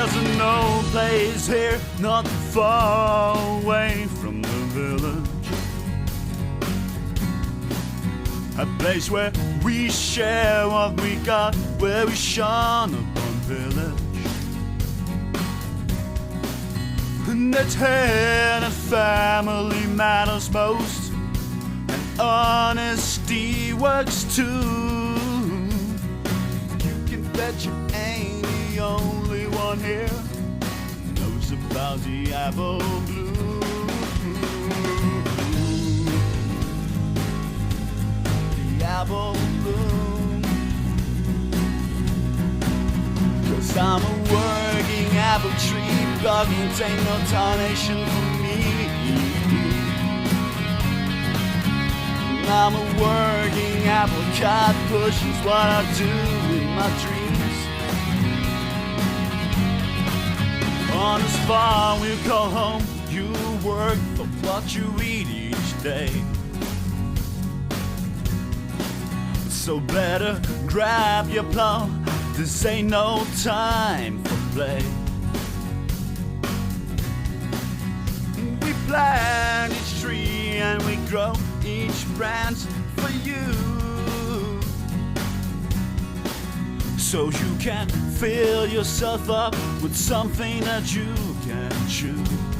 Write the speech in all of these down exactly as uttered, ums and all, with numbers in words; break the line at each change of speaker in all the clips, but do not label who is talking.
There's an old place here not far away from the village, a place where we share what we got, where we shine upon village. And that's here that family matters most, and honesty works too. You can bet you ain't the only one here who knows about the apple blue. The apple bloom. 'Cause I'm a working apple tree, bugging ain't no tarnation for me. I'm a working apple cart, pushing's what I do in my dreams. On this farm we call home, you work for what you eat each day. So better grab your plow, this ain't no time for play. We plant each tree and we grow each branch for you, so you can fill yourself up with something that you can chew.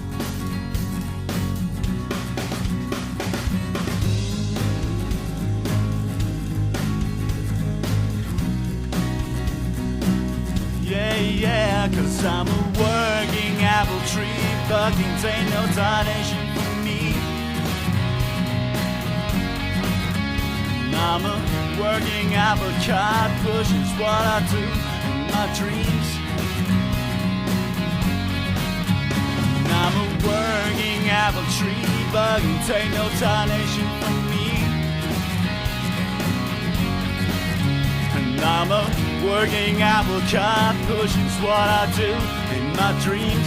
Yeah, yeah, 'cause I'm a working apple tree, bugging ain't no tarnation for me. I'm a working apple cart, pushing's what I do in my dreams. I'm a working apple tree, bugging ain't no tarnation for me. And I'm a working apple cart, pushing's what I do in my dreams.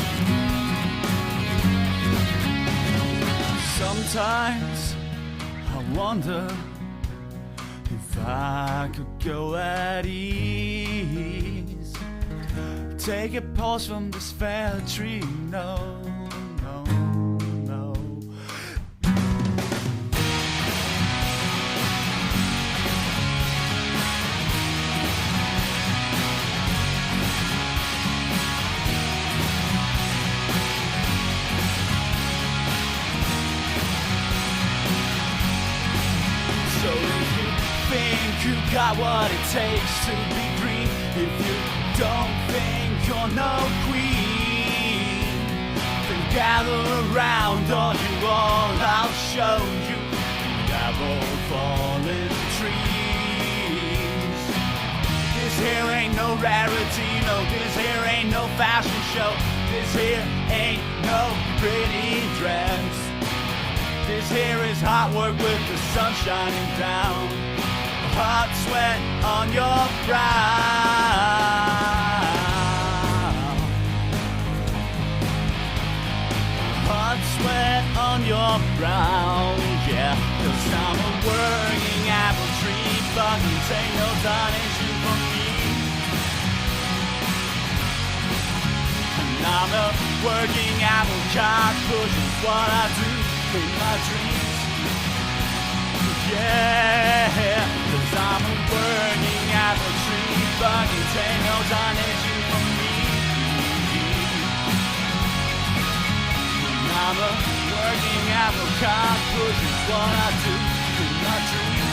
Sometimes I wonder if I could go at ease, take a pause from this fair tree. No, no, no. So if you think you got what it takes to be green, if you don't think you're no queen, then gather around or you all, I'll show you the apple fallen trees. This here ain't no rarity, no, this here ain't no fashion show, this here ain't no pretty dress. This here is hard work with the sun shining down, hot sweat on your brow, hot sweat on your brow, yeah. 'Cause I'm a working apple tree, bugging ain't no tarnation for me. And I'm a working apple cart, pushing's what I do in my dreams. Yeah, 'cause I'm a working apple tree, bugging ain't no tarnation for me. And I'm a working apple cart, pushing's what I do in my dreams.